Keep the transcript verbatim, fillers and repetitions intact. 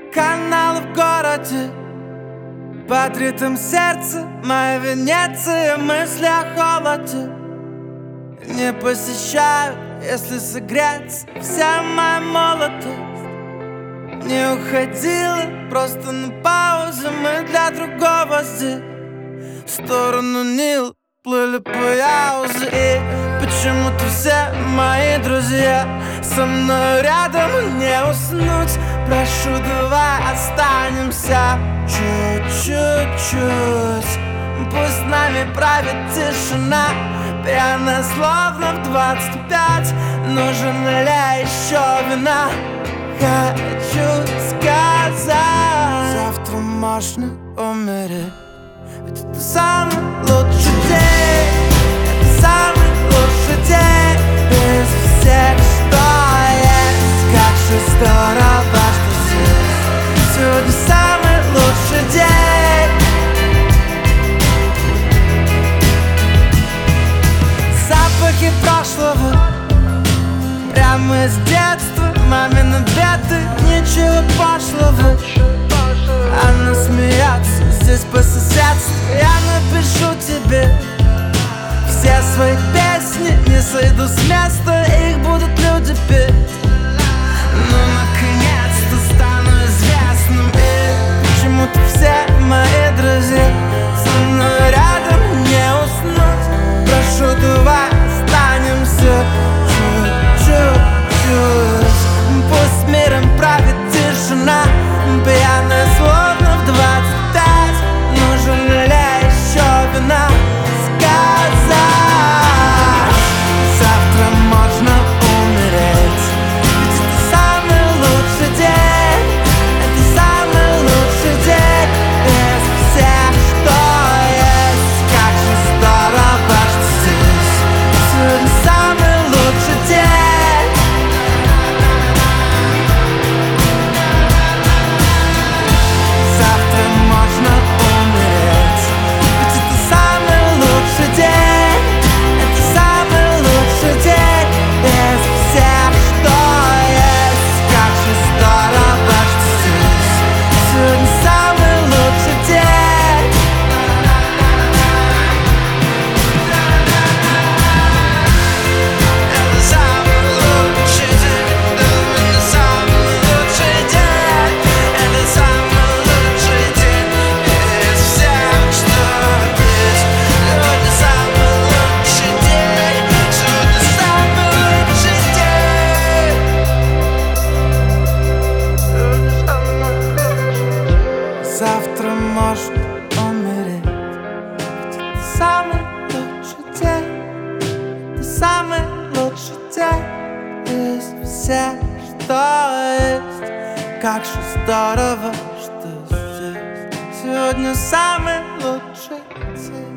каналы в городе, под ритм сердца моя Венеция. Мысли о холоде не посещают, если согреться вся моя молодость. Не уходила, просто на паузе. Мы для другого здесь в сторону Нила плыли по Яузе. И почему-то все мои друзья со мной рядом, не уснуть. Прошу, давай останемся чуть-чуть-чуть. Пусть нами правит тишина, пьяная словно в двадцать пять. Нужен ли еще вина? Хочу сказать, завтра можно умереть, ведь это самый лучший день. Это самый лучший день из всех, что есть. Как же здорово, что здесь сегодня самый лучший день. Запахи прошлого прямо из детства, мамины беды, ничего пошлого. Она смеется здесь по соседству. Я напишу тебе все свои песни, не сойду с места, их будут люди петь. Ну, наконец-то стану известным. И почему-то все мои друзья со мной рядом, не уснуть. Прошу, давай останемся чуть-чуть. Пусть миром правит тишина, пьяная словно в двадцать пять. Нужен ли еще вина? Сказать, завтра можно умереть, ведь это самый лучший день. Это самый лучший день из всех, что есть. Как же здорово, что здесь сегодня самый лучший день. Завтра можно умереть, ведь это самый лучший день. Это самый лучший день из всех, что есть. Как же здорово, что здесь сегодня самый лучший день.